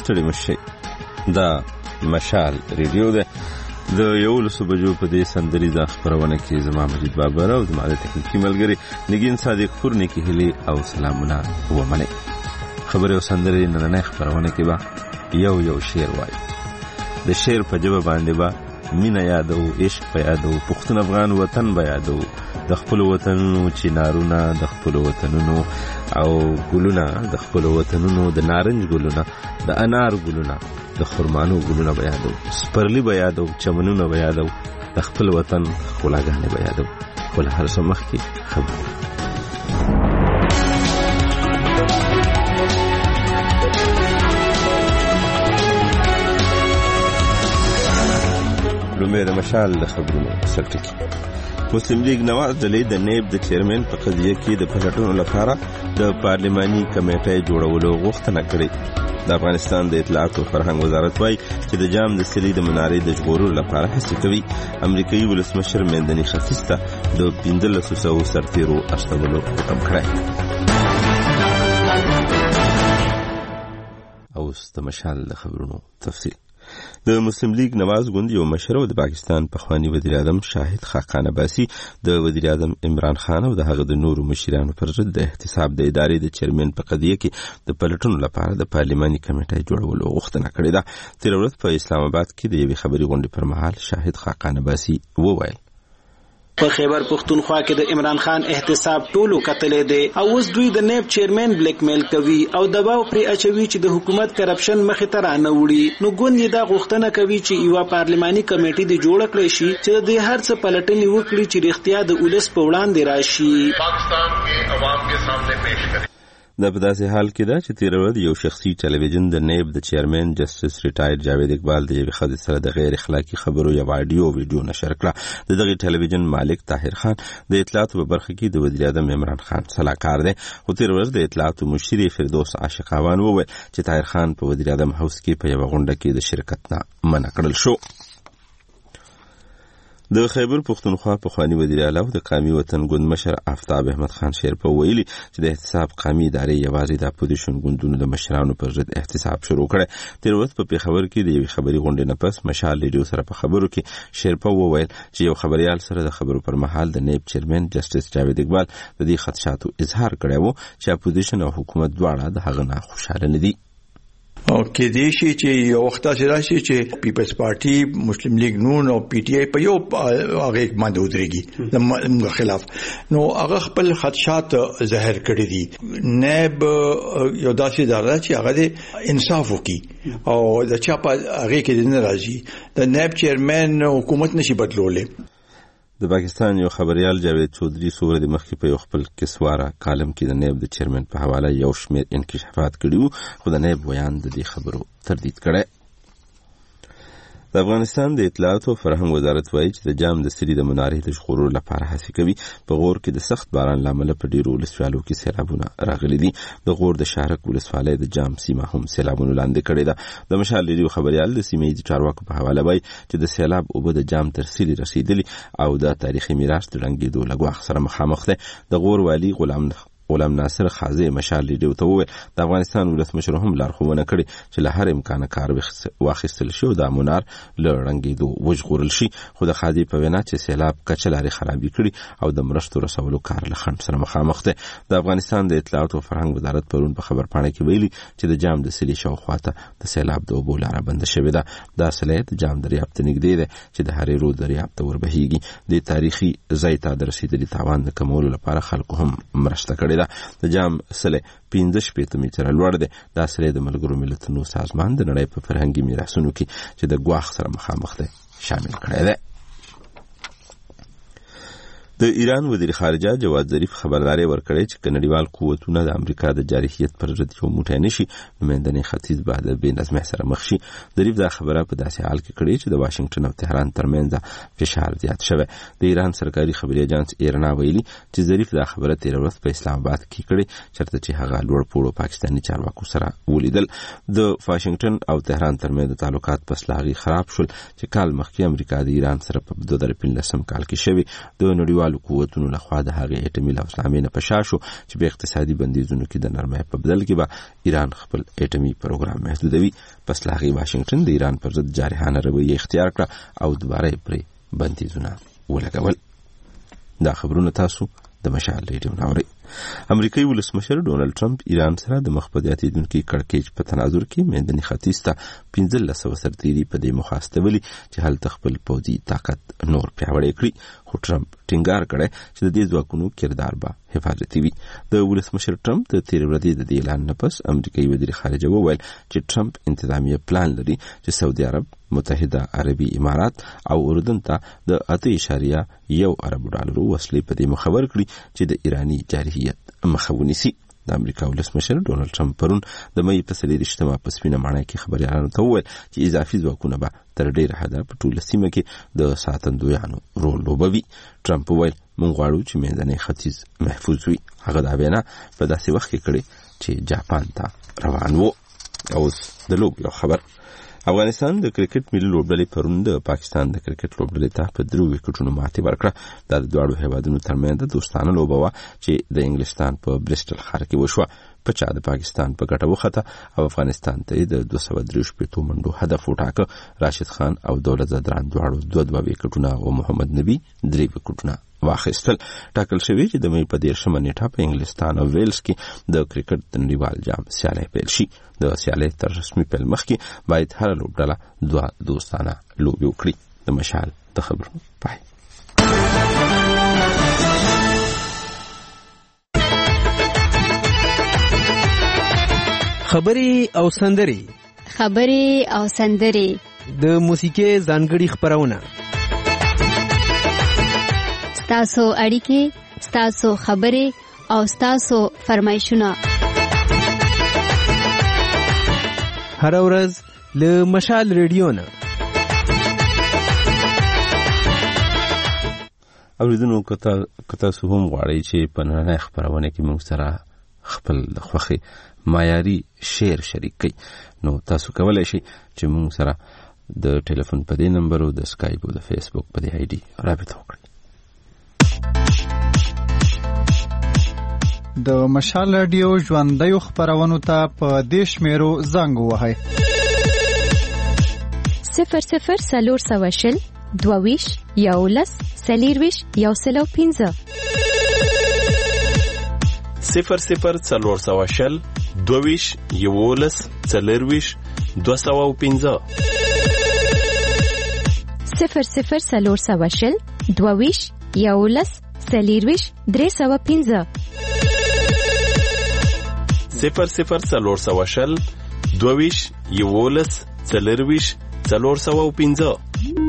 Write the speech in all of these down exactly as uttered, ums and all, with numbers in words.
ستړي مشي. دا مشال ریډیو ده. د یولسو بجو په دې سندریزه خپرونه کې زما مجید بابر او زما د تکنیکي ملګري نگین صادق پور نه کې هلي او سلامونه ومنه. خبره او سندري نن خپرونه کې با یو یو شعر وای. د شعر په جواب باندې با مینا یادو، عشق په یادو، پښتون افغان وطن به یادو، د خپل وطنونو چینارونه، د خپل وطنونو او ګلونه، د خپل وطنونو د نارنج ګلونه، د انار ګلونه، د خرمانو ګلونه به یادو، سپرلی به یادو، چمنونه به یادو، د خپل وطن ښکلاګانې به یادو. خو له هر څه مخکې خبره لومې د مشال د خبرونو سرټکی. مسلم لیگ نواز ډلې د نیب د چیرمن په قضیه کې د پلټونو لپاره د پارلماني کمیټې جوړولو غوښتنه کړې. د افغانستان د اطلاعات او فرهنګ وزارت وایي چې د جام د سلی د منارې د ژغورلو لپاره هڅې کوي. امریکایي ولسمشر مندني ختیځ ته د پنځلسو سوو سرتیرو استولو حکم کړی. اوس د مشال د خبرونو تفصیل. د مسلم لیگ نواز ګوند یو مشر او د پاکستان پخوانی وزیر اعظم شاهد خاقان عباسي د وزیر اعظم عمران خان او د هغه د نورو مشرانو پر ضد د احتساب د ادارې د چیرمن په قضیه کې د پلټونو لپاره د پارلماني کمیټې جوړولو غوښتنه کړې ده. تیر ورځ په اسلام آباد کې د یوې خبري غونډې پر مهال شاهد خاقان عباسي وویل په خیبر پختونخوا کې د عمران خان احتساب ټولو کتلې دي او اوس دوی د نیب چیرمن بلیک میل کوي او دباو پرې اچوي چې د حکومت کرپشن مخې ته رانه وړي. نو ګوند دا غوښتنه کوي چې یو پارلماني کمیټه د جوړ کړي شي چې د هر څه پلټنې وکړي چې رښتیا د ولس په وړاندې راشي، پاکستان کې عوام کې سامنے پیش کړي. دا په داسې حال کې ده چې تیر ورځ یو شخصي ټلویزیون د نیب د چیرمن جسټس ریټایر جاوید اقبال د یوې ښځې سره د غیر اخلاقي خبرو یو اډیو ویډیو نشر کړه. د دغه ټلویزیون مالک طاهر خان د اطلاعاتو په برخه کې د وزیر اعظم عمران خان سلاکار دی. خو تیر ورځ د اطلاعاتو مشر فردوس عاشقاوان وویل چې طاهر خان په وزیر اعظم هاوس کې په یو غونډه کې د شرکت نه منع کړل شو. د خیبر پختونخوا پخوانی وزیر اعلی او د قومي وطن ګوند مشر آفتاب احمد خان شیرپا ویلي چې د احتساب قومي ادارې یوازې د اپوزیشن ګوندونو د مشرانو پر ضد احتساب شروع کړي. تیر ورځ په پیښور کې د یوې خبري غونډې نه پس مشال ریډیو سره په خبرو کې شیرپا وویل چې یو خبريال سره د خبرو پر مهال د نیب چیرمن جسټس جاوید اقبال د دې خدشاتو اظهار کړی وو چې اپوزیشن او حکومت دواړه د هغه نه خوشاله نه دي. او کې دې شي چې یو وخت چې راشي چې پیپلز پارټي، مسلم لیگ نون او پی ټی آی په یو هغه باندې ودرېږي د خلاف. نو هغه خپل خدشات ظاهر کړی دي. نیب یو داسې اداره چې هغه انصاف وکړي او د چا په هغه کې نه راځي. د نیب چیرمن حکومت نشي بدلولې. د پاکستان یو خبريال جاوید چودري سوره د مخکې په یو خپل کسواره کالم کې د نیب د چیرمن په حواله یو شمېر انکشافات کړي وو، خو د نیب بیان د دې خبرو تردید کړي. د افغانستان د اطلاعات او فرهنګ وزارت وایي چې د جام د سری د منارې د ژغورلو لپاره هڅې کوي. په غور کې د سخت باران لامل په ډیرو ولسوالو کې سیلابونه راغلي دي. د غور د شارک ولسوالۍ د جام سیمه هم سیلابونه لاندې کړې ده. د مشال ریډیو خبريال د سیمې د چارواکو په حواله وایي چې د سیلاب اوبه د جام تر سری رسیدلي او د تاریخي میراث د رنګېدو لګواخ سره مخامخ ده. د غور والی غلام غلام ناصر خازي مشال ریډیو ته وویل د افغانستان ولسمشر هم لارښوونه کړې چې له هر امکانه کار واخیستل شي او د منار له رنګېدو وژغورل شي. خو د خازي په وینا چې سیلاب کچه لارې خرابې کړي او د مرستو رسولو کار له خنډ سره مخامخ دی. د افغانستان د اطلاعات او فرهنګ وزارت پرون په خبرپاڼه کې ویلي چې د جام د سلی شاوخواته د سیلاب د اوبو لاره بنده شوې ده. دا سلی د جام دریاب ته نږدې دی چې د هرې رود دریاب ته وربهیږي. د تاریخي ځای ته د رسیدلي تاوان د کمولو لپاره خلکو هم مرسته کړې ده. د جام سلی پنځه شپېته میټره لوړ دی. دا سلی د ملګرو ملتونو سازمان د نړۍ په فرهنګي میراثونو کې چې د ګواښ سره مخامخ دی شامل کړی دی. د ایران وزیر خارجه جواد ظریف خبرداري ورکړې چې کنډیوال قوتونه د امریکا د جارحیت پر ضد یو موټی نشي نمائندنې ختیځ بعد بې نظمۍ سره مخ شي. ظریف دا خبره په داسې حال کې کړې چې د واشنگټن او تهران ترمنځ فشار زیات شوی. د ایران سرکاري خبري اژانس ایرنا ویلي چې ظریف دا خبره تیر ورځ په اسلام آباد کې کړې چرته چې هغه لوړ پوړو پاکستاني چارواکو سره ولیدل. د واشنگټن او تهران ترمنځ تعلقات پس لاغي خراب شول چې کال مخکې امریکا د ایران سره په دوه زره پنځلسم کال کې شوی د نړیوال نړیوالو قوتونو لخوا د هغې اټومي لاسنامې نه په شا شو چې په اقتصادي بندیزونو کې د نرمۍ په بدل کې به ایران خپل اټومي پروګرام محدودوي. پس له هغې واشنګټن د ایران پر ضد جارحانه رویه اختیار کړه او دوباره یې پرې بندیزونه ولګول. دا خبرونه تاسو د مشال ریډیو ناوري. امریکایي ولسمشر ډونالد ټرمپ ایران سره د مخ په زیاتېدونکي کړکېچ په تناظر کې میداني ختیځ ته پنځلس سوه سرتېري په دې موخه استولي چې هلته خپل پوځي طاقت نور پیاوړی کړي. خو ټرمپ ټینګار کړی چې د دې ځواکونو کردار به حفاظتي وي. د ولسمشر ټرمپ د تېرې ورځې د دې اعلان نه پس امریکایي وزیر خارجه وویل چې ټرمپ انتظامیه پلان لري چې سعودي عرب، متحده عربي امارات او اردن ته د اته اشاریه یو ارب ډالرو وسلې په دې مخبر کړي چې د ایرانی جارحیت مخه ونیسي. د امریکا ولسمشر ډونالد ټرمپ پرون د مې په څلېرویشتمه په سپینه ماڼۍ کې خبریالانو ته وویل چې اضافي ځواکونه به تر ډېره حده په ټوله سیمه کې د ساتندویانو رول لوبوي. ټرمپ وویل موږ غواړو چې میداني ختیځ محفوظ وي. هغه دا بیانه په داسې وخت کې کړې چې جاپان ته روان وو. اوس د لوبو یو خبر. افغانستان د کرکټ ملي لوبډلې پرون د پاکستان د کرکټ لوبډلې ته په درو وکټونو ماتې ورکړه. دا د دواړو هیوادونو ترمنځ د دوستانه لوبه وه چې د انګلستان په برسټل ښار کې وشوه. په چا د پاکستان په ګټه وخته او افغانستان ته د دوه سوه درې شپېتو منډو هدف وټاکه. راشد خان او دولت زدران دواړو دوه دوه وکټونه او محمد نبي درې وکټونه واخیستل. ټاکل شوی چې د مې په دېرشمه نیټه په انګلستان او ویلز کې د کرکټ د نړیوال جام سیالۍ پیل شي. د سیالۍ تر رسمي پیل مخکې باید هره لوبډله دوه دوستانه لوبې وکړي. د مشال د خبرو پای. خبري او سندري خبري او سندري د موسیقي ځانګړي خبرونه. ستاسو اړیکې، ستاسو خبرې او ستاسو فرمایشونه هر ورځ له مشال ریډیو نه. اوریدونکو که تاسو هم غواړئ چې په نننۍ خپرونه کې موږ سره خپل د خوښې معیاري شعر شریک کړئ، نو تاسو کولی شئ چې موږ سره د ټلیفون په دې نمبر او د سکایپ او د فیسبوک په دې آی ډي رابطه وکړئ. د مشال رادیو ژوندیو خبرونو ته په دې شمیرو زنګ ووهئ: صفر صفر څلور سوه شل دوه ویشت یولس څلېرویشت یو سل او پنځه صفر صفر څلور سوه شل دوه ویشت یولس څلېرویشت دوه سوه او پنځه صفر صفر څلور سوه شل دوه ویشت یولس څلېرویشت درې سوه پنځه صفر صفر څلور سوه شل دوه ویشت یولس څلېرویشت څلور سوه او پنځه.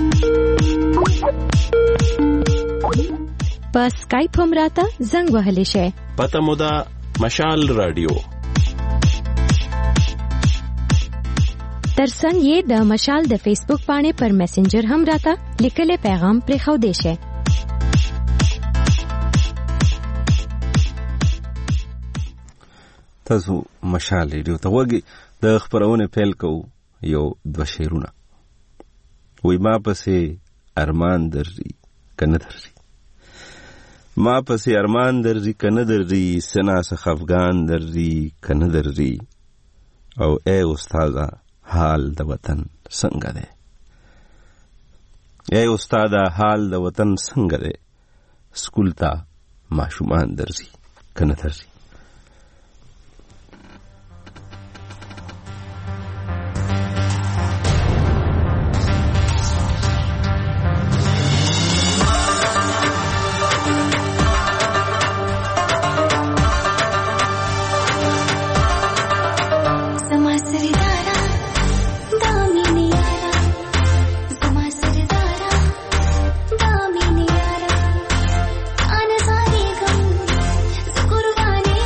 په سکایپ هم راته زنګ وهلی شئ. پته مو ده مشال رادیو. ترڅنګ یې د مشال د فیسبوک پاڼې پر میسنجر هم راته لیکلی پیغام پرېښودی شئ. تاسو مشال ریډیو ته وګورئ. د خبرونه پیل کوو یو دوه شعرونه. وای ما پسې ارمان درځي کنه درځي، ما پسې ارمان درځي کنه درځي، سنا څخه افغان درځي کنه درځي، او اے استاده حال د وطن څنګه دی، اے استاده حال د وطن څنګه دی، سکول ته ماشومان درځي کنه درځي. Kurbaani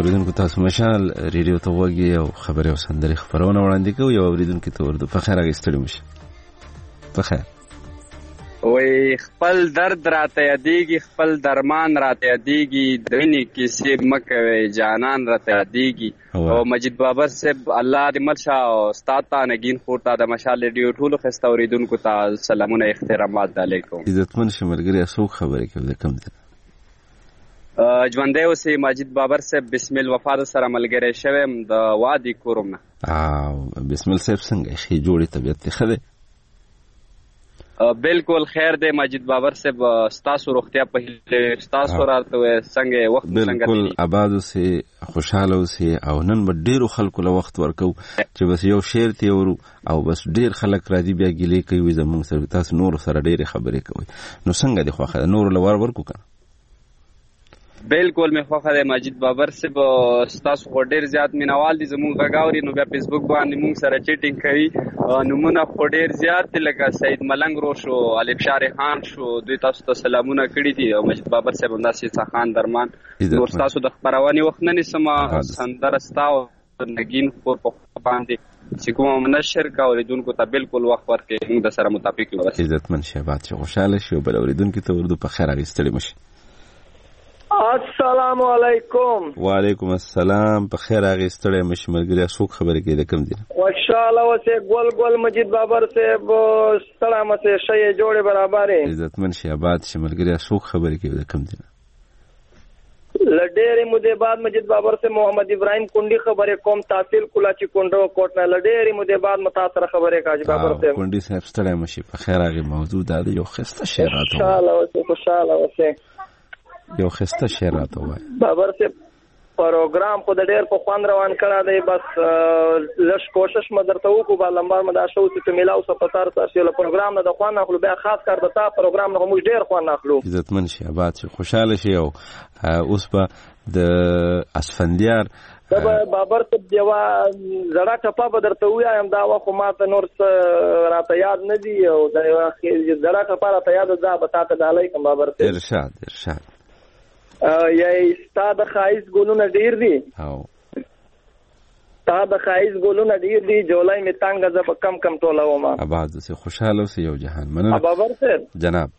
اوریدونکو تاسو مشال ریډیو ته وګورئ او خبري او سندري خبرونه وړاندې کوي او اوریدونکو ته ورته په خیر راغستړي مشه په خیر وای خپل درد راته یادېږي خپل درمان راته یادېږي دني کیسې مکوي جانان راته یادېږي او مجید بابر صاحب الله دې مرشا او استاد تا نگین خورتا د مشال ریډیو ټولو خسته اوریدونکو ته سلامونه احترامات علیکم عزتمن شمرګری اسو خبرې کوي کوم دي ژوندې اوسې مجید بابر صاحب بسم الله وفاد سره ملګری شوم د وادي کوروم او بسم الله صاحب څنګه شي جوړي طبيعت خده بالکل خیر دی مجید بابر صاحب ستاسو روغتیا په هیله ستاسو راته څنګه وخت څنګه بالکل آباد اوسې خوشاله اوسې او نن به ډیرو خلکو له وخت ورکو چې بس یو شعر تی ورو او بس ډیر خلک راځي بیا ګیلې کوي زموږ سره تاسو نور سره ډیره خبرې کوي نو څنګه دی خو نور لور ورکو کنه بالکل مې خوښه دی مجید بابر صاحب ستاسو خو ډېر زیات مینوال دي زموږ غاوري نو بیا فیسبوک باندې موږ سره چیټینګ کوي نمونه خو ډېر زیات دي لکه سید ملنګ رو شو الف شار خان شو دوی تاسو ته سلامونه کړي دي او مجید بابر صاحب همداسې خان درمان نور تاسو د خبرونې وخت نه نیسم سندره ستاو نگین خور په باندې چې کوم نشر کا اوریدونکو ته بالکل وخت ورکړي موږ د سره مطابق یو عزتمن شهبات چې خوشاله شي او بل اوریدونکو ته ورته په خیر راغستلی مشي السلام علیکم وعلیکم السلام په خیر راغستلی مشي ملګری څوک خبرې کوي د کوم دي خوشاله اوسه ګل ګل مجید بابر صاحب سلام اوسه شی جوړه برابرې عزتمن شهبات چې ملګری څوک خبرې کوي د کوم دي لډېرې مودې بعد مجید بابر سے محمد ابراهیم کونډي خبرې کوم تحصیل کولاچی کونډو کوټ نه لډېرې مودې بعد متاثر خبرې کاج بابر سے کونډي صاحب ستړی مشي په خیر راغی موضوع دا یو خسته شعرات خوشاله اوسه خوشاله اوسه یو خسته شعرات وای بابر سے پروګرام خو د ډېر په خوان روان کړه دی بس لږ کوشش مدرته وکړو با لمبار مدا شو چې ملاو سو پتار تاسو له پروګرام نه د خوان اخلو بیا خاص کار د تا پروګرام نه موږ ډېر خوان اخلو عزتمن شي آباد شي خوشاله شي او اوس په د اسفندیار دا بابر ته دیوا زړه ټپا بدرته وایم دا خو ماته نور راته یاد نه دی او دا زړه ټپا راته یاد ده بتاته دالای کوم بابر ته ارشاد ارشاد یای ستاد خایس ګلونه ډیر دي او ستاد خایس ګلونه ډیر دي جولای می تانګه ز په کم کم ټوله وما آباد سه خوشاله سه یو جهان مننه بابر صاحب جناب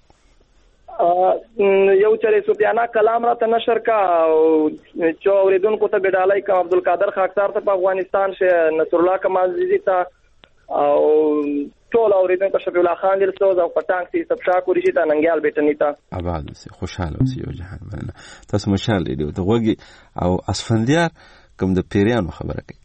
یو چره سفیانہ کلام را ته نشر کا چو اوریدونکو ته بدالای کا عبدالقادر خاکسار ته په افغانستان شه نصر الله کمال زیزی ته او ټول اوریدونکو شفیع الله خان دل سوز او پټانګ سی سب شاکوري شي ته ننګیال بیٹنی تا آباد سه خوشاله سه یو جهان مننه تاسو مشال دی ته وګي او اسفندیار کوم د پیریانو خبره کوي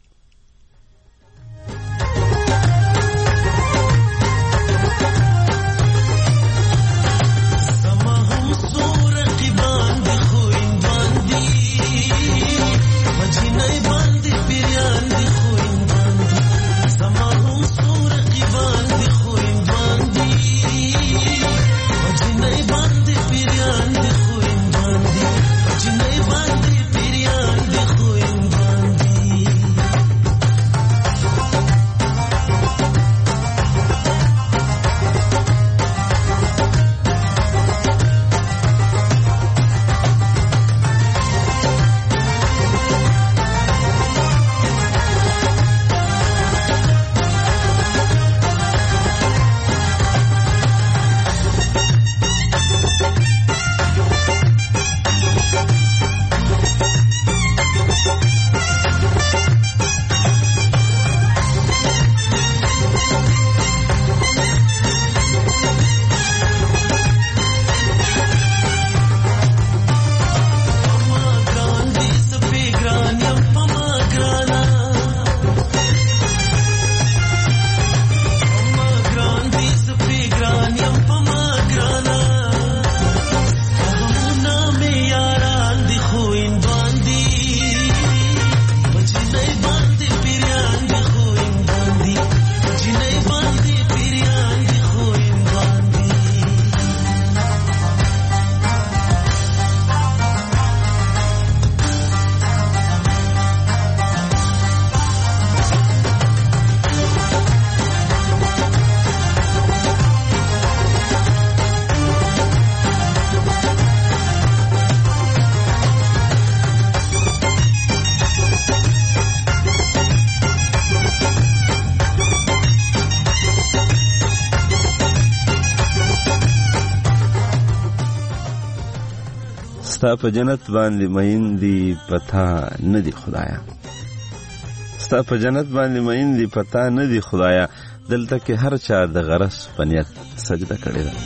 ستا په جنت باندې مین دی پتا نه دی خدایا ستا په جنت باندې مین دی پتا نه دی خدایا دلته کې هر چا د غرس په نیت سجده کړې ده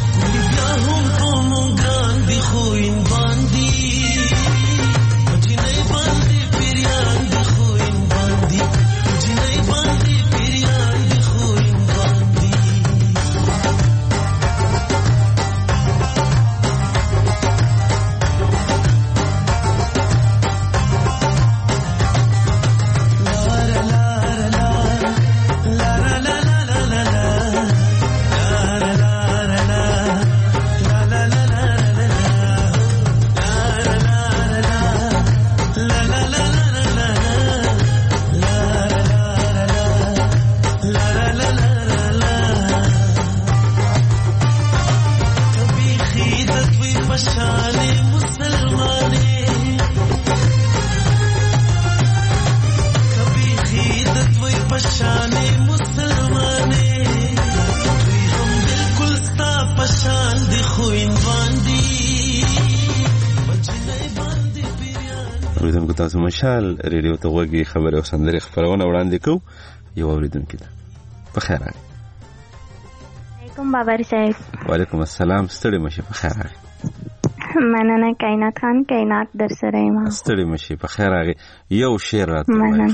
تاسو مشال ریډیو ته وګورئ خبره او سندري خبرونه وړاندې کو یو اوریدونکو ته په خیر راغلی علیکم بابر صاحب وعلیکم السلام ستړي مشه په خیر راغلی مننه کائنات خان کائنات در سره ما ستړي مشه په خیر راغلی یو شعر راته وایي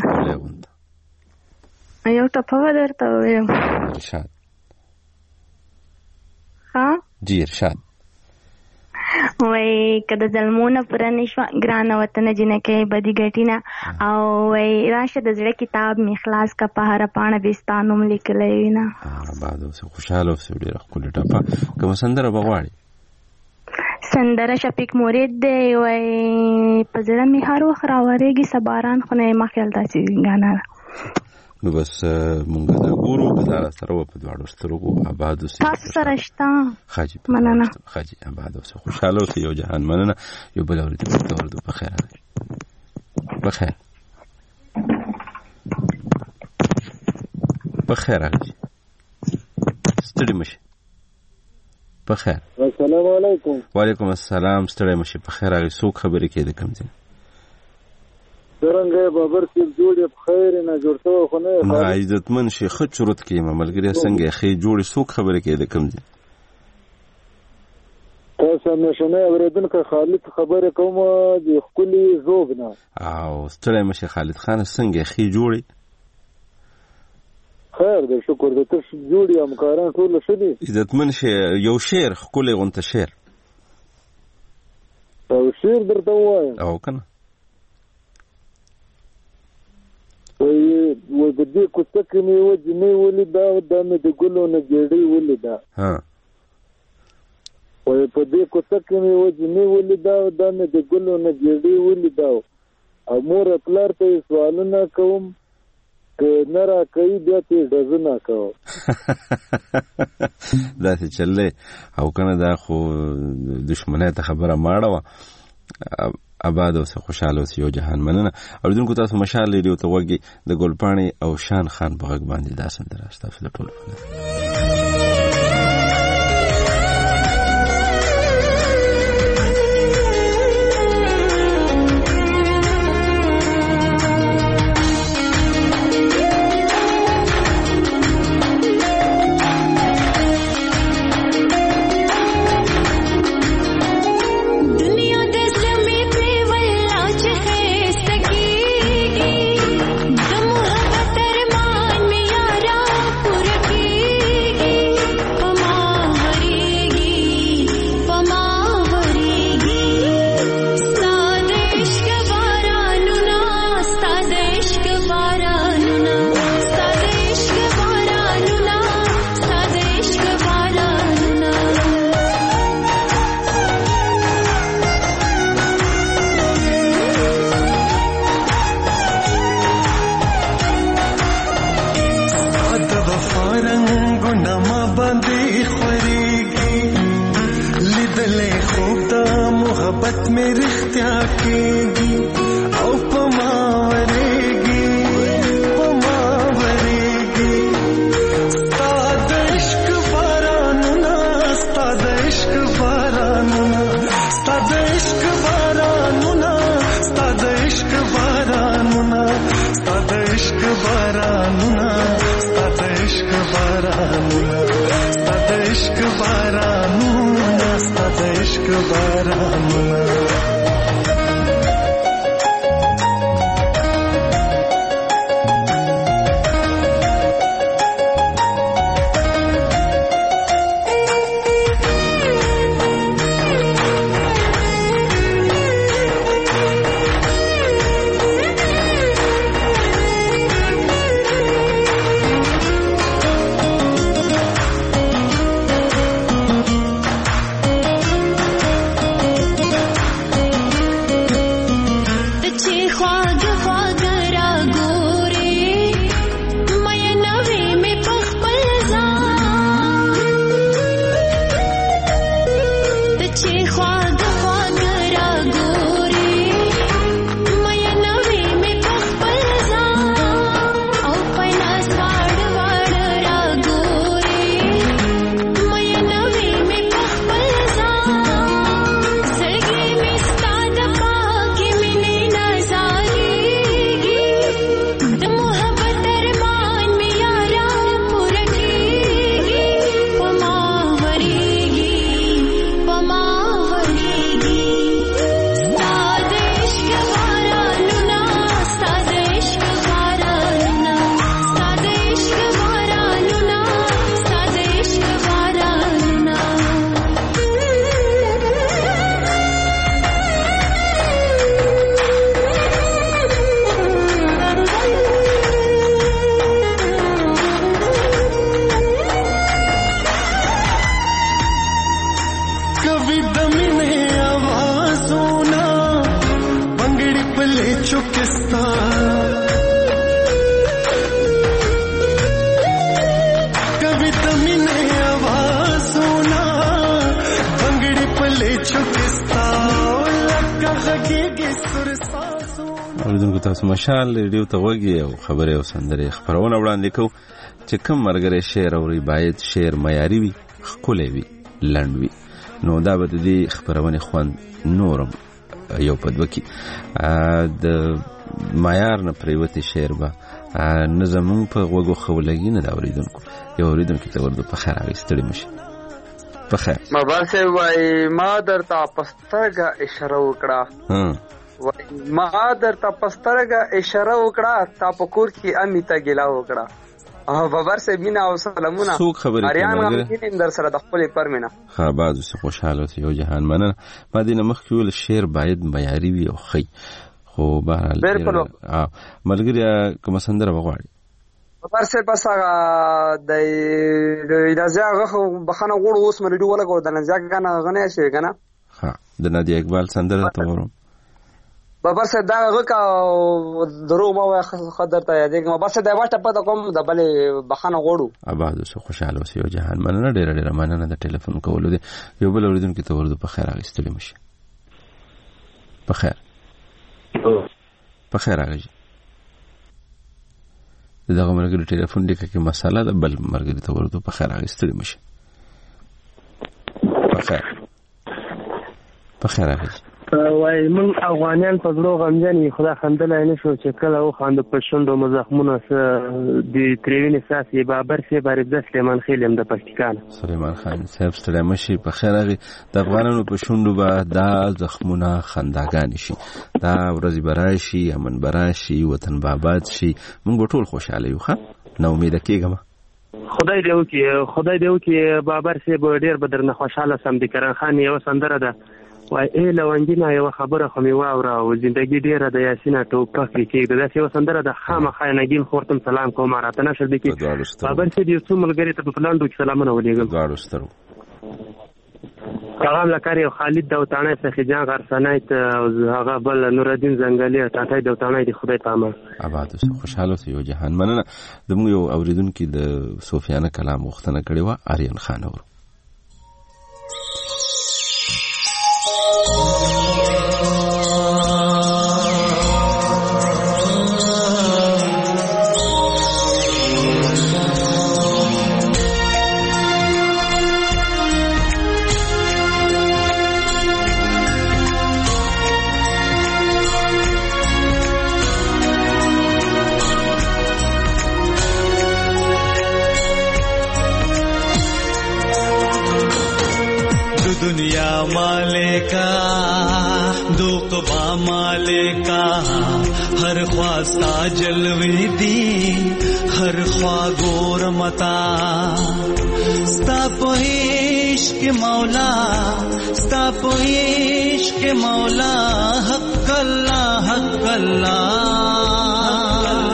یو ټپه درته وایم ارشاد ها جی ارشاد وای کده ظلمونه پر نشو ګران وطن جنکه بدی ګټینا او وای راشه د زړه کتاب می اخلاص کا په هر پانه بستانوم لیکلې وینا بعد اوس خوشاله اوس ډیره خپل ټپه کوم سندره بغواړي سندره شفیق مورید دی وای په زړه می هر وخت راورېږي سباران خو نه ما خیال داسې غانا نو بس مونږ دا ګورو کدا سره په دواړو سترګو آباد اوسې تاسو سره شته خاجي مننه خاجي آباد اوسې خوشاله اوسې یو جهان مننه یو بل اورېدو ته ورته په خیر په خیر په خیر راځي ستړي مشه په خیر السلام علیکم وعلیکم السلام ستړي مشه په خیر راځي څوک خبرې کوي د کوم ځای څنګه بابر چې جوړې په خیر نه جوړته خو نه ما عزتمن شي خو چرت کې ملګری څنګه خې جوړې څوک خبرې کوي د کوم ځای تاسو نشنه اوریدونکو خالد خبره کوم د خولي زوب نه او ستړي مشه خالد خان څنګه خې جوړې خیر دې شکر دې تر جوړې امکاران ټول شدي عزتمن شي یو شعر خولي غونته شعر او شعر درته وایم او کنه وای و د دې کوڅه مې و جنې ولیدا د مې د ګلو نه جړې ولیدا ها وای په دې کوڅه مې و جنې ولیدا د مې د ګلو نه جړې ولیدا او مور خپلار ته سوالونه کوم که نه را کوي بیا ته ډزونه کوم دا څه چلې او کنه دا خو دشمنه ته خبره ماړه و آباد اوسه خوشاله اوسه یو جهان مننه اوریدونکو تاسو مشال ریډیو ته وګورئ د ګلپاڼې او شان خان په غږ باندې دا سندره تاسو د ټولو په Ishq بارانونه ستا د عشق بارانونه ستا د عشق بارانونه ستا د عشق بارانونه تاسو مشال ریډیو ته وګورئ او خبره او سندره خبرونه وړاندې کوو چې کوم مرګره شعر او باید شعر معیاري وي ښکلی وي لنډ وي نو دا به د دې خبرونه خوند نورم یو په دوه کې د معیار نه پریوتی شعر به نه زمونږ په غوږو خولګي نه دا اورېدونکو یو اورېدونکي ته ورته په خیر راغستړي مشي په خیر ما باسه وای ما درته پسترګه اشاره وکړه ما درته پسترګه اشاره وکړه تا په کور کې امیته ګلا وکړه او بابر سه مینا او سلامونه اریان غمګین در سره د خپل پرمنه ها بعضو څه خوشاله یو جهان مننه ما دینه مخکې ول شعر باید معیاري وي او خی خو بهر ملګری کوم سندره وغواړي بابر سه بس د د ځاغه بخنه غوړ اوس مې ډیو ولګو د نځاګ غنه غنه شي کنه ها د نادي اقبال سندره ته ورم بابر سه دا غکا درو ما خدر ته یادګم بس دا واټه پته کوم د بلې بخنه غوړو اباد سه خوشاله اوسې او جهان مننه ډېر ډېر مننه د ټلیفون کولو دی یو بل اوریدونکو ته ورته په خیر راغستلی مشي په خیر په خیر راغی دغه مرګ ټلیفون دی کې مساله ده بل مرګ ته ورته په خیر راغستلی مشي په خیر په خیر راغی وای من افغانان په زړه غمجن خدا خندلای نه شو چې کله او خاند په شوندو مزخمونه د تریوین اساسي بابر سي بارد سليمان خیلم د پښتون سليمان خان صاحب ستړي مشي په خیر راغی د افغانانو په شوندو به دا زخمونه خنداګان شي دا ورځي برای شي امن برای شي وطن باباد شي موږ ټول خوشاله یو ښه نو امید کېږم خدای دې وکي خدای دې وکي بابر سي به ډیر بدرنه خوشاله سم دي کرن خان یو سندره ده وای ای لونجینا یو خبره خو می واوره او زندگی ډیره د یاسینا ټوپک کې د داسې یو سندره د خامخا نګین خورتم سلام کوم راته نشر دي کې بابر سي دې څو ملګری ته په پلاندو کې سلامونه ولېږم غاړو سترو کلام لکاري خالد دوتانه څخه جان غرسنایت او هغه بل نور الدین زنګالی ټاټای دوتانه دي خدای پامه آباد خوشاله یو جهان مننه د موږ یو اوریدونکو د سفیانه کلام وختنه کړي و آریان خان اور दुनिया मालिका दो कबा मालिका हर ख्वास्ता जलवे दी हर ख्वा गोर मता स्ता पोइश के मौला स्ता पोइश के मौला हक अल्लाह हक अल्लाह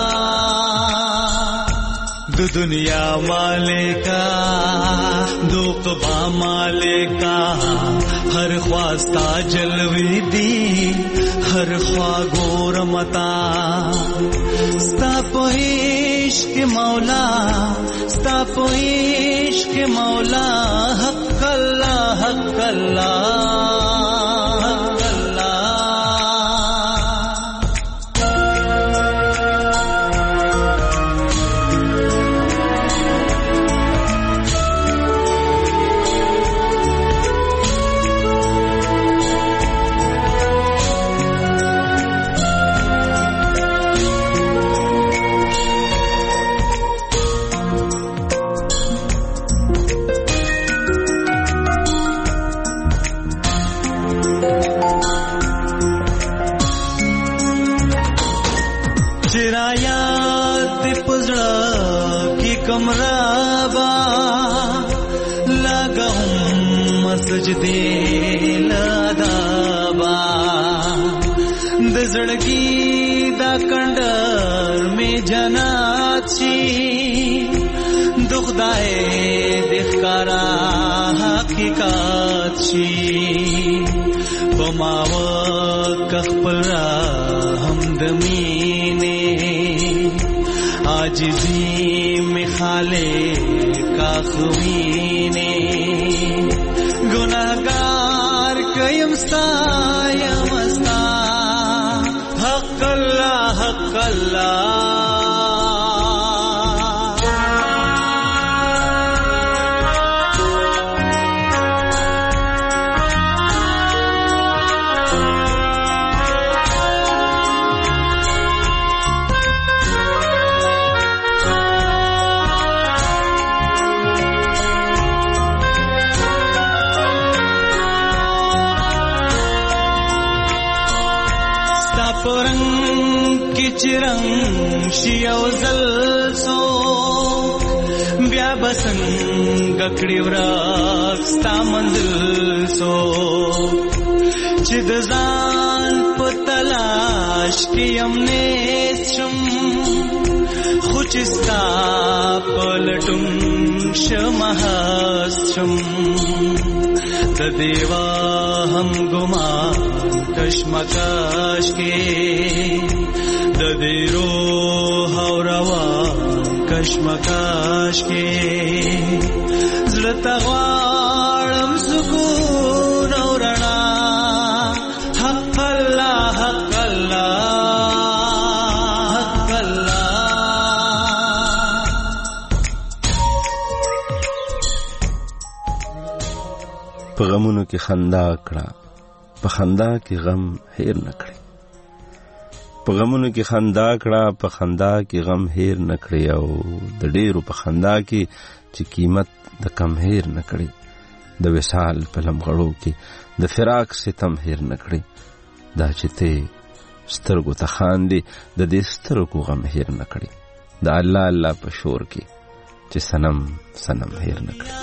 दो दुनिया मालिका दो कबा मालिका हर ख्वास्ता जलवे दी हर ख्वा गोर मता स्ता पोइश के मौला स्ता पोइश के मौला हक अल्लाह हक अल्लाह कमराबा लगहूं मसजदे लदाबा दजड़गी दा कंडर में जनाची दुखदाए दिखकारा हकीकत छी बमाव कखपरा हमदमीने आजिजी में खाले काखवीने गुनाहगार कयमस्ता यमस्ता हक अल्लाह हक अल्लाह चिरंग शियो जलसो ब्या बसंग गकड़ीवराक स्ता मंजिल सो चिदजान पतलाश की हमने शुम खुचिस्ता पलटुम शमहासुम तदेवा हम गुमा कश्मकश के ददेरो हौरवा कश्मकश के ज़लतवारम सुकून औरणा हक अल्लाह हक अल्लाह हक अल्लाह पैगम्बरों की खंदा कड़ा पखंदा की गम हेर न कड़ी په غمونو کې خندا کړه په خندا کې غم هیر نه کړی او د ډیرو په خندا کې چې قیمت د کم هیر نه کړی د وصال په لمغړو کې د فراق ستم هیر نه کړی دا چې ته سترګو ته خاندې د دې سترګو غم هیر نه کړی د الله الله په شور کې چې سنم سنم هیر نه کړی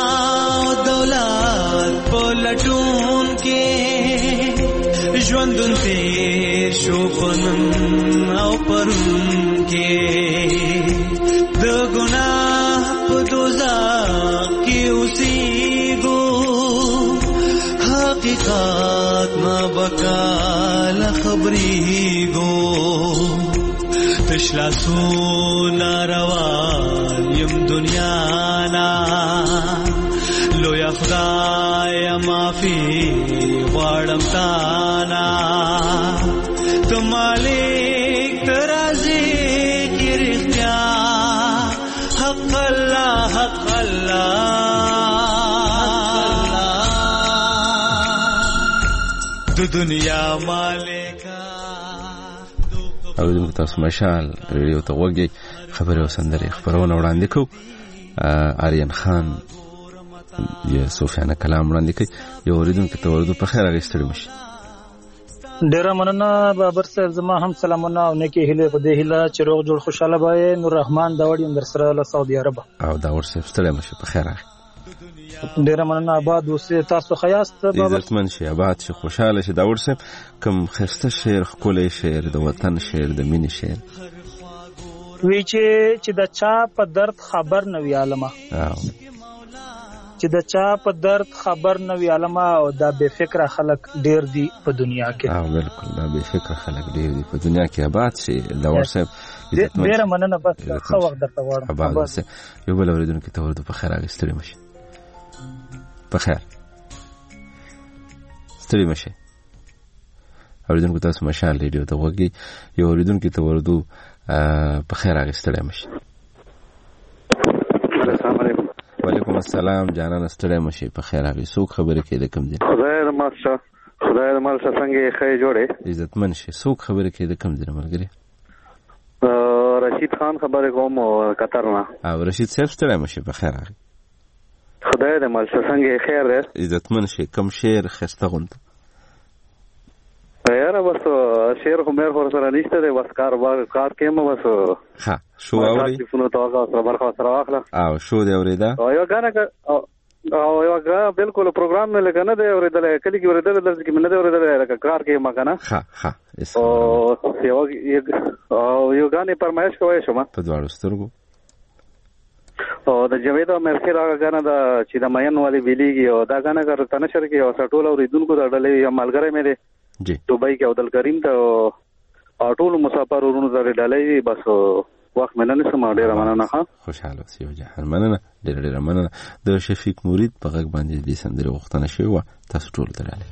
دولت په لټون کې ژوندون تیر شو پنن او پرون کې د ګناه په دوزخ کې اوسېږو حقیقت ما بکال خبرېږو تشلاسو ناروان یم دنیا نا لویا خدای معافی غواړم تانا تو مالک ترازی کی رختیا حق الله حق الله دو دنیا مالکا اوریدونکو تاسو مشال ریډیو ته وګورئ خبري او سندري خبرونه وړاندې کوو آریان خان یا صوفیانه کلام وړاندې کوي. یو اوریدونکو ته ورودو په خیر راغی ستړي مشي. ډیره مننه بابر صاحب، زما هم سلامونه او نیکی هیله په دې هیله چې روغ جوړ خوشاله وای. نور رحمان داوړ یم در سره له سعودي عرب. او داوړ صاحب ستړي مشي په خیر راغی. ډیره مننه آباد اوسې، تاسو خیاست بابر؟ عزتمن شي، آباد شي، خوشاله شي. داوړ صاحب کوم خسته شعر، ښکلی شعر، د وطن شعر، د مینې شعر وی چې چې د چا په درد خبر نه وي عالمه، چې د چا په درد خبر نه وي عالمه، او دا بے فکر خلک ډیر دي په دنیا کې. او بالکل دا بے فکر خلک ډیر دي په دنیا کې. آباد شي داوړ صاحب. ډیره مننه، بس ښه وخت درته غواړم. آباد شي. یو بل اوریدونکو ته ورته په خیر راغی ستړي مشي. په خیر ستړي مشي. اوریدونکو تاسو مشال ریډیو ته وګورئ. یو اوریدونکو ته ورته په خیر راغی ستړي مشي. السلام علیکم. وعلیکم السلام جانان، ستړي مشي په خیر راغی. څوک خبرې کوي د کوم ځای؟ خدای دې ماشه خدای دې ماشه څنګه ښه جوړه عزتمن شي. څوک خبرې کوي د کوم ځای ملګری؟ رشید خان خبرې کوم قطر نه. او رشید صاحب ستړي مشي په خیر راغی. خدای دې ماشه څنګه خیر دې عزتمن شي. کوم شعر خسته غوند؟ یاره بس شعر خو مېر خور سره نشته دی، بس کار باغ کار کې مو بس ها شو اوري فونو تاغه خبر خو سره واخله. او شو دی اوریدا او یو غانه او یو غا بالکل پروګرام نه لګنه دی اوریدل کلی کې اوریدل د کې منه دی اوریدل کار کې ما کنه. ها ها او یو او یو غانه پرمایش کوي شو ما په دواړو سترګو. او د جوید او مرخي راغه غانه دا چې د مین والی ویلیږي، او دا غانه کار تنشر کې او سټول اوریدونکو د ډلې یا ملګری مې دی جی دوبۍ کې عبدل کریم ته ټول مسافر ورونو زره ډالۍ. بس وخت مننه سم ډیره مننه. ها خوشاله اوسئ او جهان مننه ډیره ډیره مننه. د شفیق مرید په غږ باندې د سندره وختنه شوی و، تاسو ټول دراله.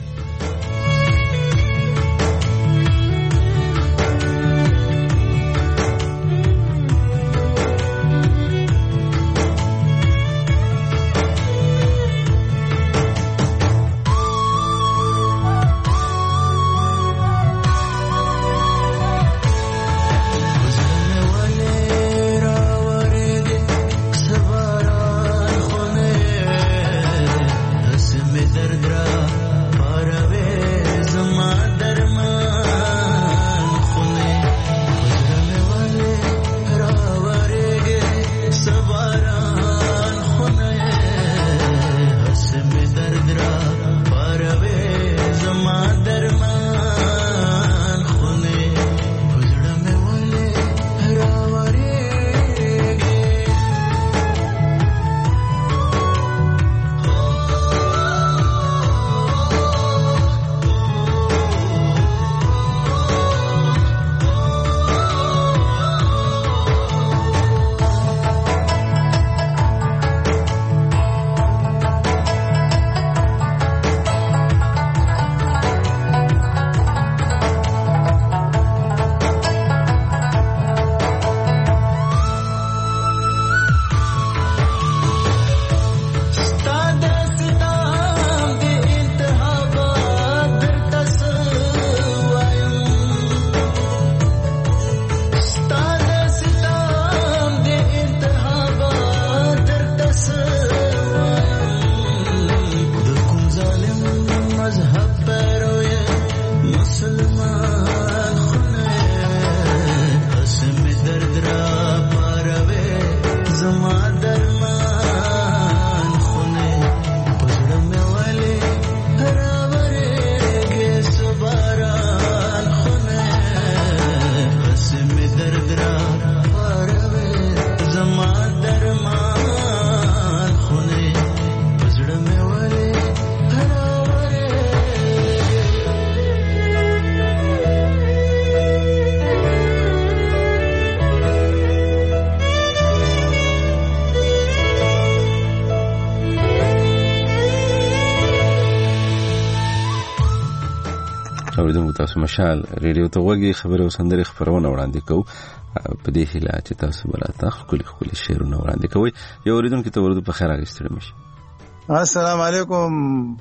اوریدونکو تاسو مشال ریډیو ته وګورئ. خبره او سندره خبرونه وړاندې کوو په دې هیله چې تاسو براته خپل خپل شعرونه وړاندې کوئ. یو اوریدونکو ته ورته په خیر راغستل مشي. السلام علیکم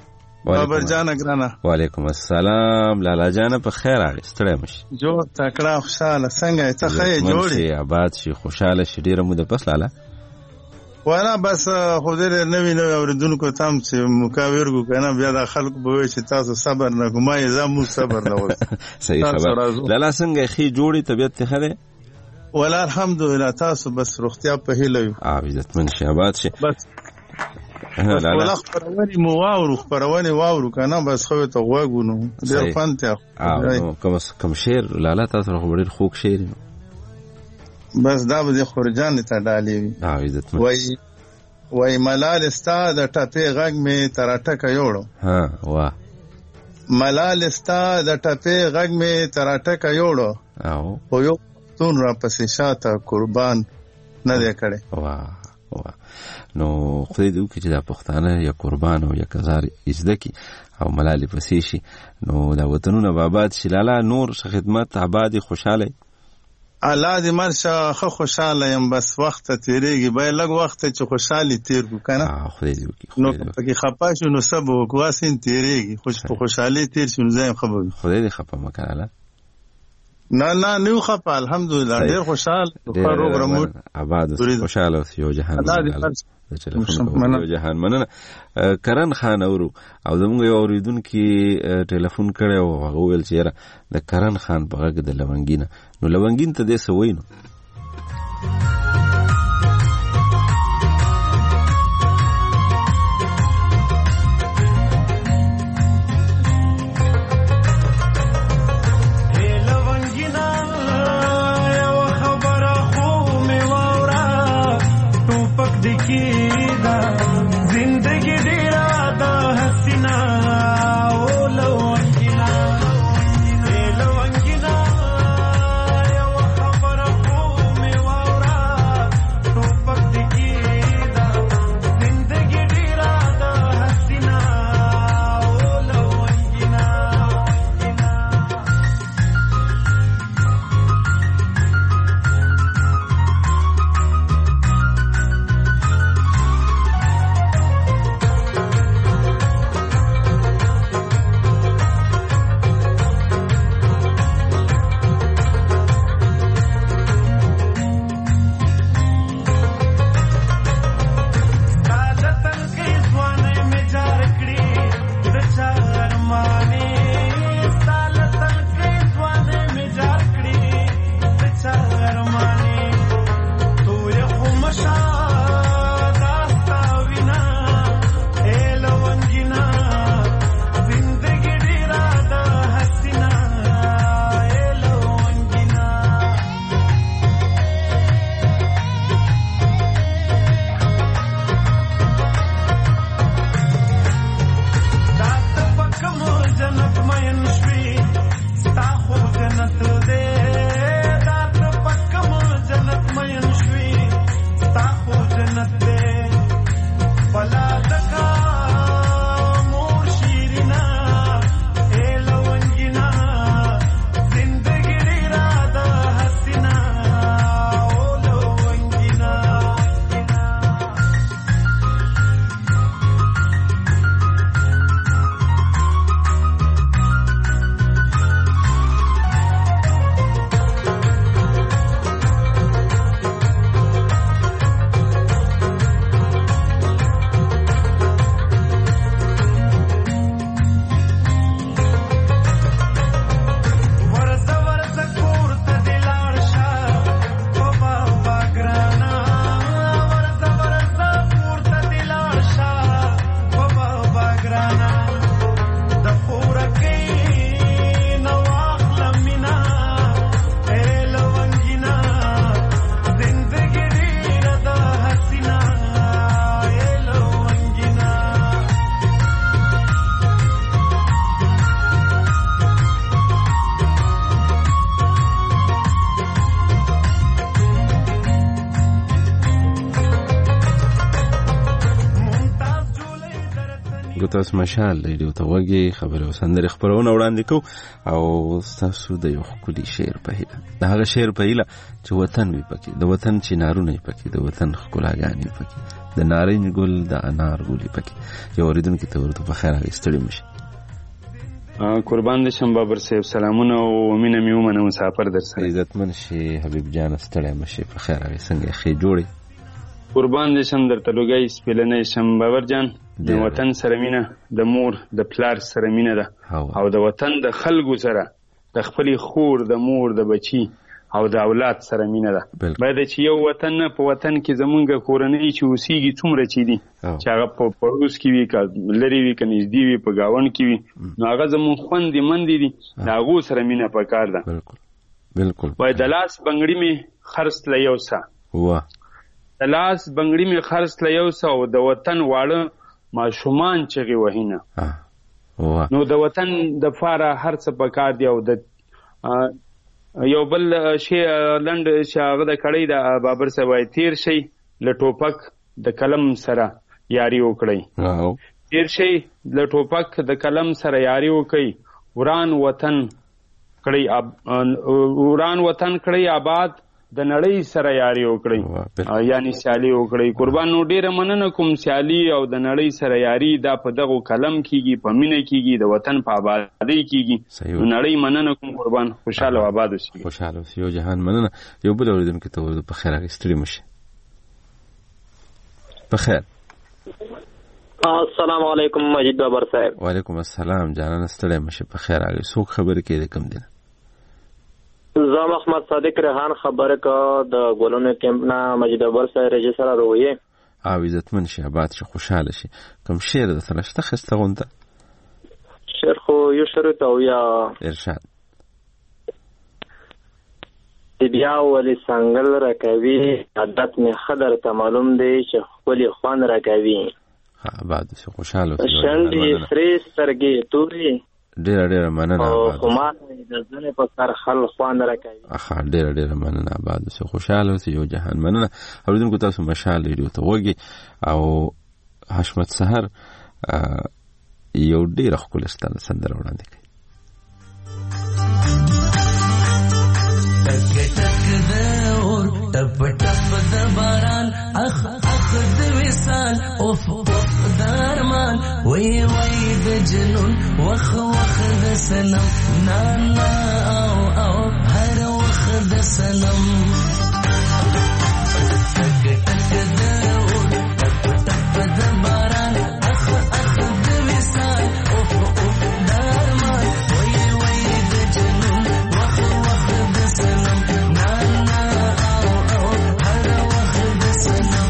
بابر جان اگرانا. وعلیکم السلام لالا جان په خیر راغستل مشي. جو تکړه خوشاله څنګه ته خې جوړې آباد شي خوشاله شي ډیره مو د پس لالا وانا بس خو دې نوی نوی اوریدونکو تام چې مکاور کو کنه بیا د خلکو به وي چې تاسو صبر نه کومای زمو صبر نه وس صحیح خبر لالا څنګه خې جوړي طبيعت ته خره ولا الحمدلله تاسو بس روغتیا په هیله یو اه عزت من شهبات شي بس ولا خبروني مو واورو خبروني واورو کنه بس خو ته غوګونو ډیر فانته اه کوم کوم شعر لالا تاسو خو ډیر خوږ شعر بس دا به خورجان ته ډالې اه عزت من وای وای ملال استا د ټپې غږ می تر ټکه یوړو ها وا ملال استا د ټپې غږ می تر ټکه یوړو او خو یو تون را پسې شاته قربان نه دی کړي وا وا نو خدای دې وکړي چې دا پښتانه یا قربان او یا کزار ازدکی او ملال پسې شي نو دا وطنونه آباد شي لالا نور خدمت آباد خوشاله الله دې مرشه خو خوشاله يم بس وخت تیریږي به لږ وخت چې خوشحالي تیر کو کنه اه خدای دې وکړي نو پکې خپه شو نو سبا وکواسین تیریږي خوش په خوشحالي تیر شو زم خبر خدای دې خپه مکاله نه نه نو خپه الحمدلله ډیر خوشحال خو روغ آباد خوشاله یو جهان د ټلیفون یو جهان مننه کرن خان اورو او زموږ یو اوریدونکو ټلیفون کړي او هغه ویل چې د کرن خان په غږ د لونګینه نو لونګین ته دې سوینو تاسو مشال ریډیو ته وګي خبره وسندري خبرونه وړاندې کو او تاسو د یو خولي شعر په هیله دا هغه شعر په هیله چې وطن وي پکې د وطن چینارونه پکې د وطن خلاګانی پکې د نارنج ګل د انار ګل پکې یو ریدونکو ته ورته په خیر راستړي مشي قربان دې شم بابر صاحب سلامونه او مینه مې ومنه مسافر در سره عزتمن شي حبیب جان ستړي مشي په خیر راغی څنګه خې جوړي قربان دې شم درته لوګی سپېلنی شم بابر جان د وطن سره مینه د مور د پلار سره مینه ده او د وطن د خلکو سره د خپلې خور د مور د بچي او د اولاد سره مینه ده. باید چې یو وطن نه په وطن کې زمونږ کورنۍ چې اوسېږي څومره چې دي چې هغه په پړوس کې وي که لرې وي که نږدې وي په ګاونډ کې وي نو هغه زمونږ خوندې مندې دي د هغو سره مینه پکار ده. بالکل باید د لاس بنګړي مې خرڅ له یو څه د لاس بنګړي مې خرڅ له یو څه او د وطن واړه ماشومان چغې وهینه نو د وطن د پاره هر څه پکار دی. او د یو بل شی لنډ چې هغه د کړی د بابر صاحب وایي تیر شي له ټوپک د قلم سره یاري وکړئ تیر شي له ټوپک د قلم سره یاري وکړئ وران وطن کړئ وران وطن کړئ آباد د نړۍ سره یاري وکړئ یعنی سیالي وکړئ. قربان نو ډیره مننه کوم سیالي او د نړۍ سره یاري دا په دغه قلم کیږي په مینه کیږي د وطن په آبادۍ کیږي نو نړۍ مننه کوم قربان خوشاله او آباد اوسئ. خوشاله اوسئ یو جهان مننه. یو بل اوریدونکو ته په خیر راغستړي مشه په خیر. السلام علیکم مجید بابر صاحب. وعلیکم السلام جانان ستړي مشه په خیر راغی. څوک خبرې کوي د کم دي؟ زه محمد صادق ریحان خبره کا د ګلونو کیمپ نه مجید بابر صاحب رجی سره رویه او عزتمن شي آباد شي خوشاله شي. کوم شعر د سلاشته خسته غونډه شعر خو یو شعر ته یا ارشاد بیا ولی سنگل راکوي عادت می خدر ته معلوم دی چې خپل خوان راکوي ها آباد شي خوشاله شندې سری سرګي توري ډیر ډیر مننه او خمار د ځنه په سر خل خوان راکوي اخ ډیر ډیر مننه آباد شي خوشاله اوسئ یو جهان مننه. اوریدونکو تاسو مشال ریډیو ته وګي او حشمت سحر یو ډیر خپل ستاله سندره وړاندې کوي. ټک ټک د اور ټپ ټپ د باران اخ اخ د وصال اوف اوف د ارمان وای وای د جنون وخ وخ د سنم نا نا او او هر وخ د سنم ټک ټک د اور ټپ ټپ د باران اخ اخ د وصال اوف اوف د ارمان وای وای د جنون وخ وخ د سنم نا نا او او هر وخ د سنم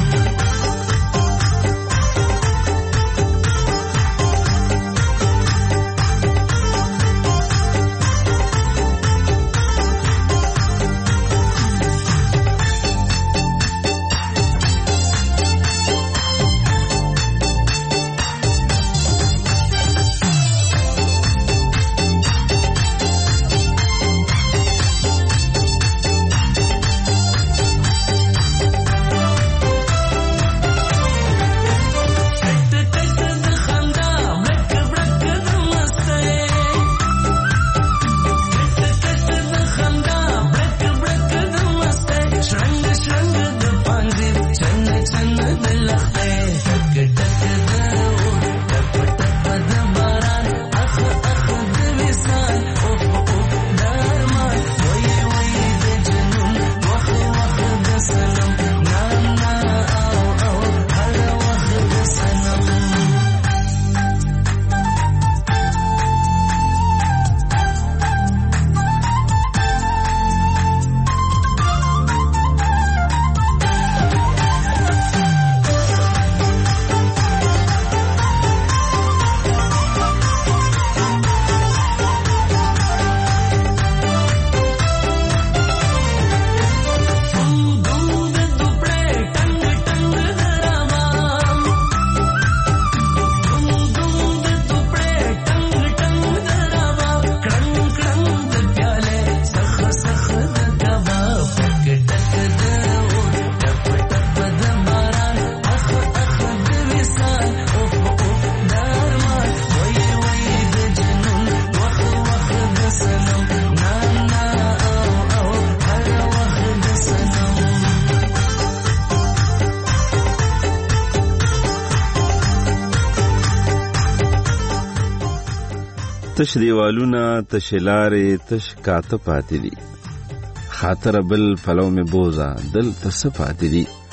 تش دیوالونه تش لارې تش کاته پاتې دي خاطر بل پلو می بوزا دل ته څه پاتې دي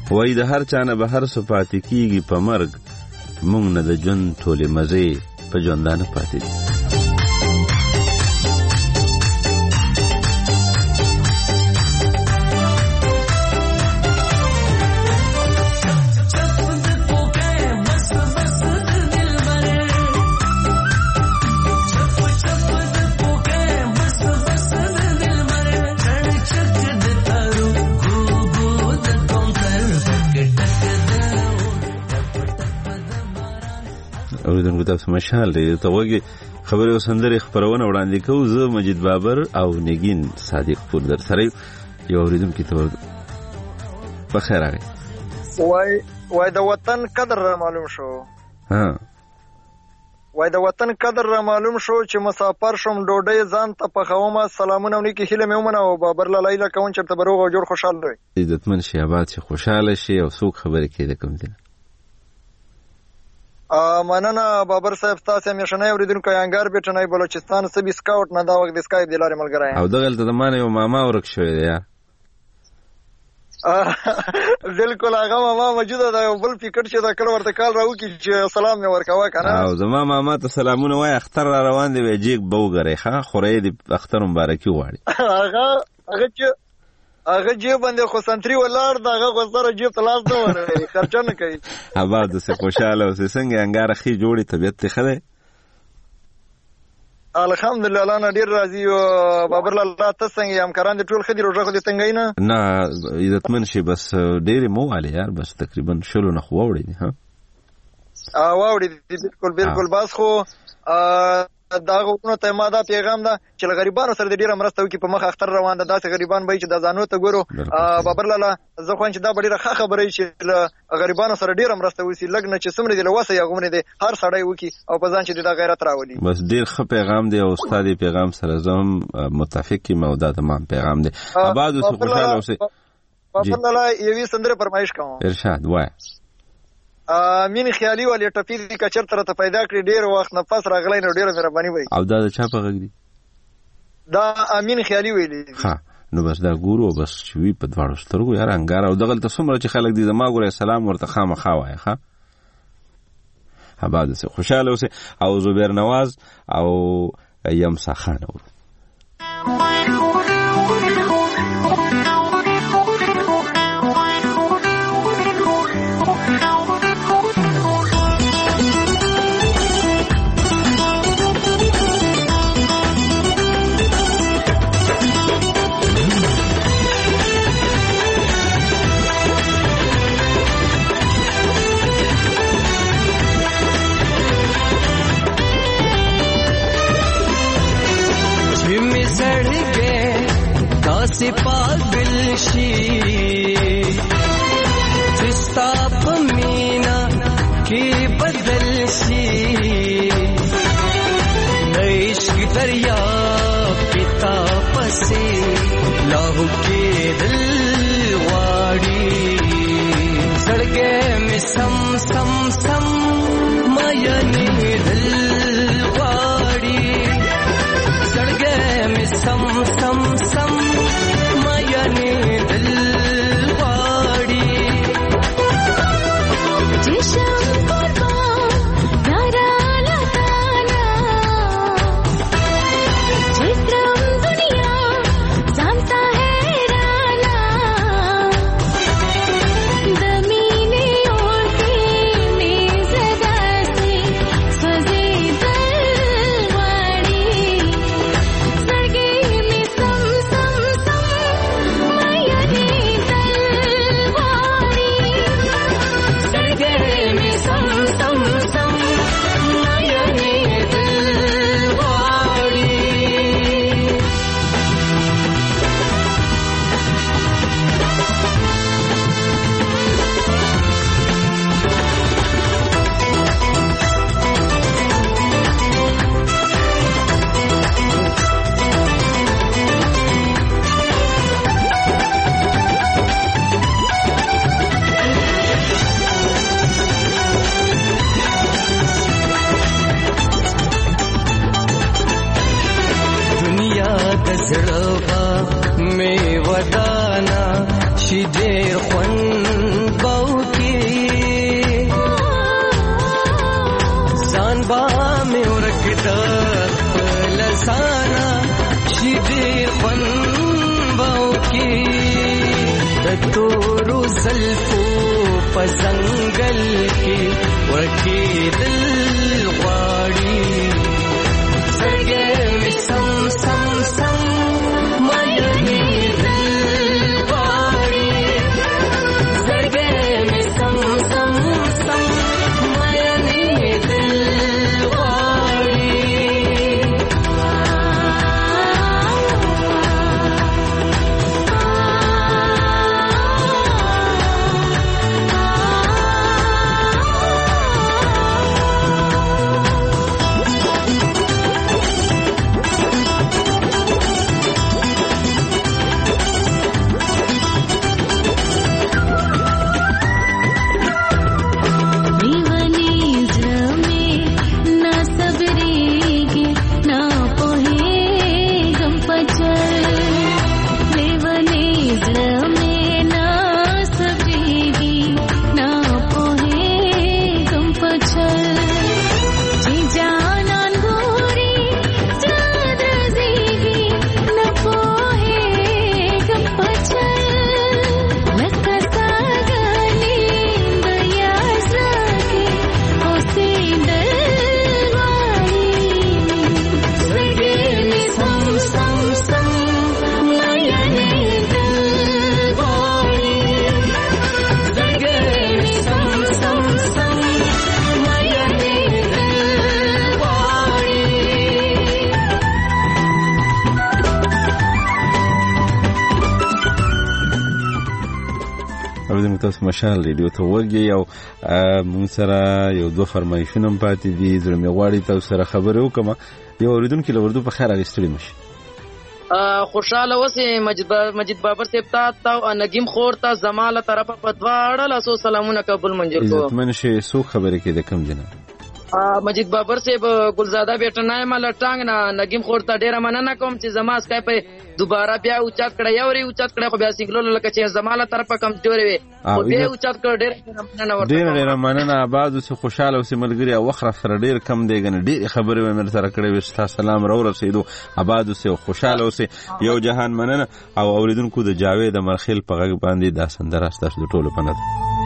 وای د هر چا نه به هر څه پاتې کېږي په مرګ، موږ نه د ژوند ټولې مزې په ژوندانه پاتې دي. اوریدونکو تاسو مشال دی ته وګي خبرې او سندرې خبرونه وړاندې کوو. زه مجید بابر او نگین صادق پور در سره یو اوریدونکو ته په خیر راغی. وای وای د وطن قدر را معلوم شو. ها وای د وطن قدر را معلوم شو چې مسافر شوم ډوډۍ ځان ته پخومه. سلامونه ونی کې هیله مې ومنه او بابر لاله لا کوم چې ته بروغ او جوړ خوشاله وي. عزتمن شي آباد شي خوشاله شي او څوک خبرې کوي د کوم دي. مننه بابر صاحب تاسو همیشنه اوریدونکو انګار بیٹنای بلوچستان سبي سکاوټ نه دا وخت د سکایپ د لارې ملګری او دغه ته د مانه یو ماما ورک شوی دی. بالکل هغه ماما موجوده ده. بل فکر چې دا کله ورته کال راو کی چې سلام مې ورکاوه کنه. او زما ماما ته سلامونه وای. اختر را روان دی ویجیک بوګری ښه خورې دی اختر مبارکي غواړي. هغه هغه چې هغه جیب باندې خو سنتري ولاړ دغه غوسره جیب تلاش نه ورې خرچه نه کوي. آباد سه خوشاله او څنګه انګار خي جوړي طبيعت ته خله. الحمدلله الله نه ډیر راضي او بابر الله تاسو څنګه همکاران دي ټول خدي روزه خو دي تنګای نه نه عزتمن شي بس ډیر مو علي یار بس تقریبا شلو نه خو وړي دي ها ا وړي دي بالکل بالکل بس خو دا غوونه ته ما دا پیغام ده چې غریبانو سره د ډیره مرسته وکي په مخ اختر روان ده. داسې غریبان به چې د ځانو ته ګورو بابر لاله زه خو چې دا ډیره ښه خبره چې غریبانو سره ډیره مرسته وسی لګنه چې سمره دی لوسه یا غوونه دي هر سړی وکي او په ځان چې د غیرت راولي. بس ډیر ښه پیغام دی او استاد پیغام سره زم متفق ما او دا تمام پیغام دی. آباد اوسه خوشاله اوسه. بابر لاله یوې سندره فرمایش کوم. ارشاد وای. مين خیالي ولې ټپی دي کچر تر ته پیدا کړی ډیر وخت نفس راغلی نو ډیره مهرباني وای. او دا چا په غږ دي؟ دا امین خیالي ویلي. ها نو بس دا ګورو بس وی په دواړو سترګو یار انګار او دغه ته څومره چې خلک دي زما ګوره سلام ورته خامخا وای. ها آباد سه خوشاله اوسه. او زبیر نواز او یمسا خان اور से पागल शी जिस्ता पमीना के बदल सी इश्क दरिया पिता पसे लाहू के दिल वाड़ी सड़के में सम सम सम मायने दिल वाड़ी सड़के में सम सम सम मायने दिल वाड़ी जिशम कुर्बान नारा लगाना चित्रम दुनिया जानता है राना दमीने ओढ़े में सदा से सजे दलवाड़ी सड़गे में सम सम सम मायने दलवाड़ी सड़गे में सम सम सम मायने दलवाड़ी दुनिया गजड़वा में वदाना शिदेर ख्वन تورو زلفو په ځنګل کې ورکېدل غواړي زړګی مې سم سم سم مینېدل غواړي زړګی مې سم سم سم مینېدل غواړي تاسو مشال ریډیو ته وګورئ او موږ سره یو دوه فرمایشونه پاتې دي زړه مې غواړي تاسو سره خبرې وکم یو اوریدونکو له وردو په خیر اغستړي مشي خوشاله اوسې مجید مجید بابر صاحب ته او نګیم خور ته زماله طرفه په دواړه لاسو سلامونه قبول منظور کو عزتمن شي سو خبرې کې د کم جنا مجید بابر صاحب ګلزاده بیٹه نه مل ټانګ نه نګیم خور ته ډیره مننه کوم چې زما اسکای په دوباره بیا اوچت کړه یو ری اوچت کړه خو بیا سنگلو لکه چې زماله طرفه کم جوړې وي او بیا اوچت کړه ډیره مننه ورته ډیره ډیره مننه آباد او خوشاله او سیملګری او وخره سره ډیر کم دیګنه ډیر خبرې و مې سره کړې وستا سلام را ورسېدو آباد او خوشاله او یو جهان مننه او اوریدونکو د جاوید مرخیل په غږ باندې دا سندره ستاسو د ټولو پنځه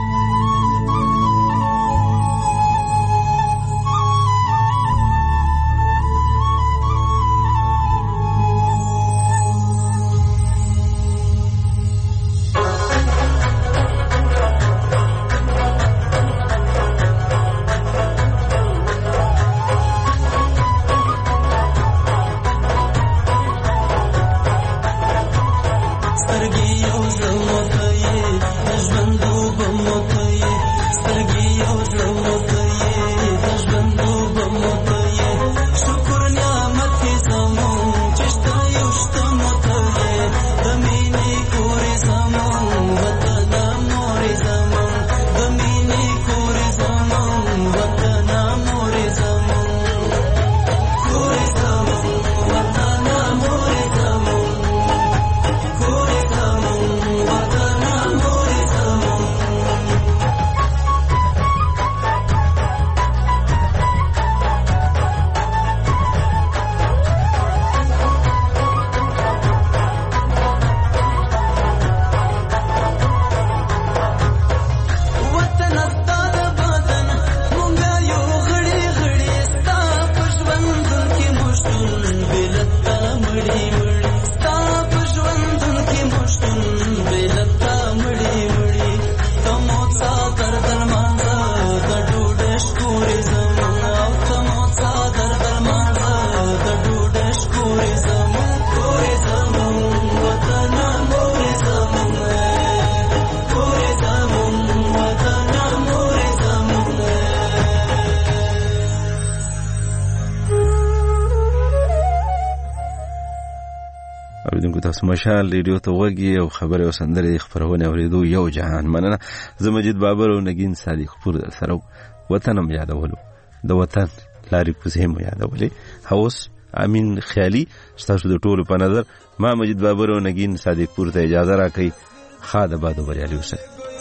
تاسو مشال ریډیو ته وګورئ او خبره او سندره خبرونه اوریدو یو جهان مننه زه مجید بابر او نگین صادق پور سره وطنم یادولو د وطن لاري کوزه مو یادولې هوس امین خیالي تاسو د ټولو په نظر ما مجید بابر او نگین صادق پور ته اجازه راکړي خاطر بادو بریالي اوسه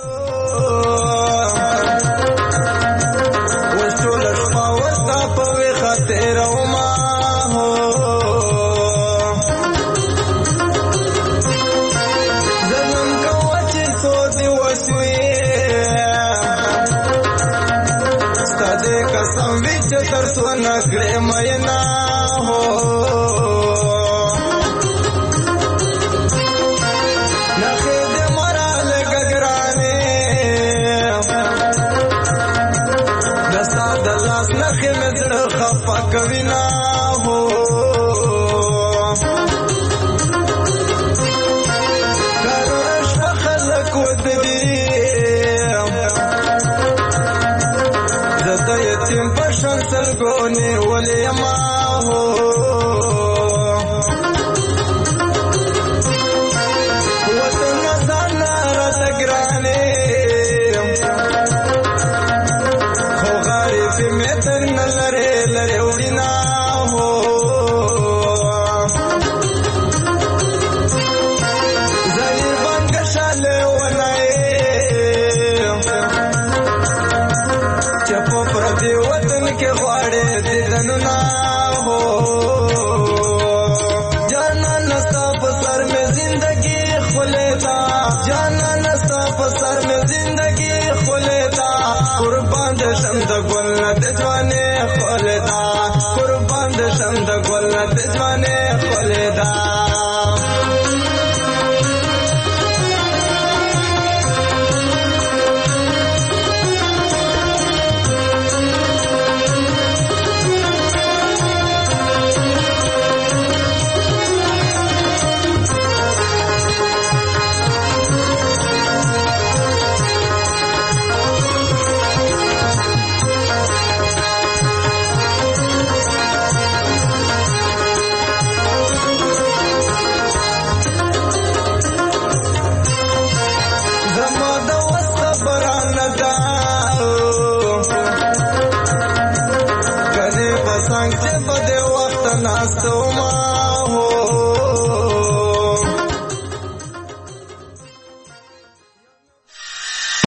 وسول شپه وستا په خاطر او ما کوي نه هو کارش خلک ودی زده یتیم بشن سرګونی ولې ما هو وطن ځان را تګرانه خو غریب مې تر نلره لره وینا هو زهیر بنګ شاله ونای چپ پر دی وطن کې غواړې دیدن نه هو جانا نستا په سر مې زندگی خلیدا جانا نستا په سر مې زندگی خلیدا قربان د شم د ګل نه د ځوانې خلیدا قربان د شم د ګل نه د ځوانې خلیدا زما د وسه بران